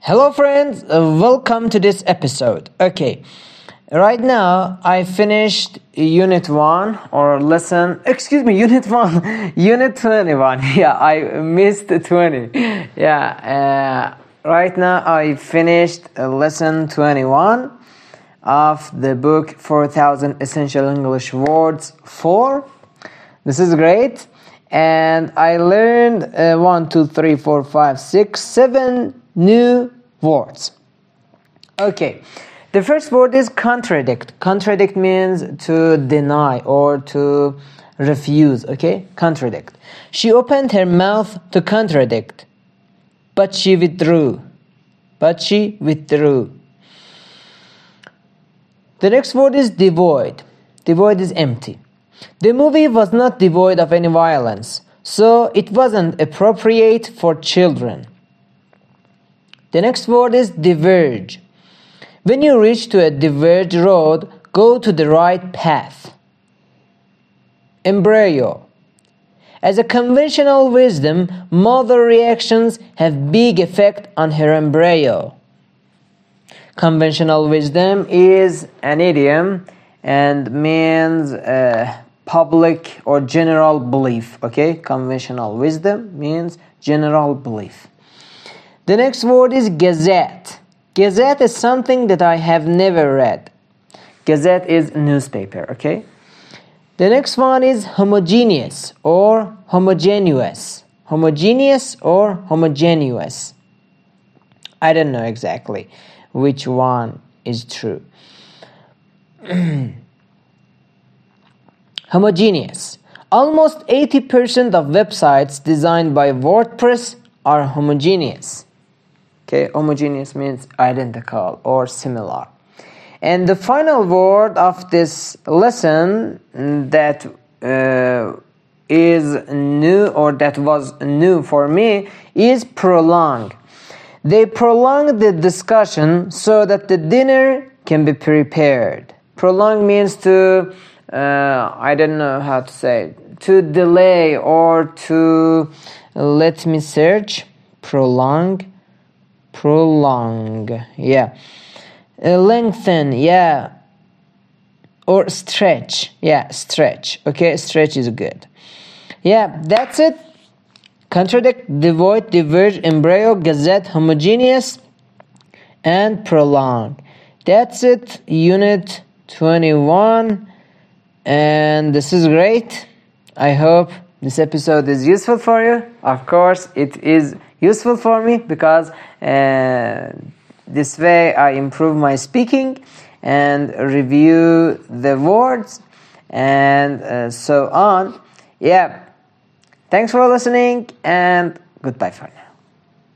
Hello friends, welcome to this episode. Okay, right now I finished unit 1 or lesson, unit 1, unit 21. Yeah, I missed 20. Right now I finished lesson 21 of the book 4,000 Essential English Words 4. This is great. And I learned 7 new words. Okay, the first word is contradict. Contradict means to deny or to refuse. Okay, contradict. She opened her mouth to contradict, but she withdrew. The next word is devoid. Devoid is empty. The movie was not devoid of any violence, so it wasn't appropriate for children. The next word is diverge. When you reach to a diverged road, go to the right path. Embryo. As a conventional wisdom, mother reactions have big effect on her embryo. Conventional wisdom is an idiom and means public or general belief. Okay, conventional wisdom means general belief. The next word is gazette. Gazette is something that I have never read. Gazette is newspaper. Okay. The next one is homogeneous or homogeneous. Homogeneous or homogeneous. I don't know exactly which one is true. Homogeneous. Almost 80% of websites designed by WordPress are homogeneous. Okay, homogeneous means identical or similar. And the final word of this lesson that is new or that was new for me is prolong. They prolong the discussion so that the dinner can be prepared. Prolong means to I don't know how to say, to delay or to, let me search, prolong, yeah, lengthen, yeah, or stretch, yeah, stretch, okay, stretch is good. Yeah, that's it. Contradict, devoid, diverge, embryo, gazette, homogeneous, and prolong. That's it, unit 21. And this is great. I hope this episode is useful for you. Of course, it is useful for me because this way I improve my speaking and review the words and so on. Yeah. Thanks for listening and goodbye for now.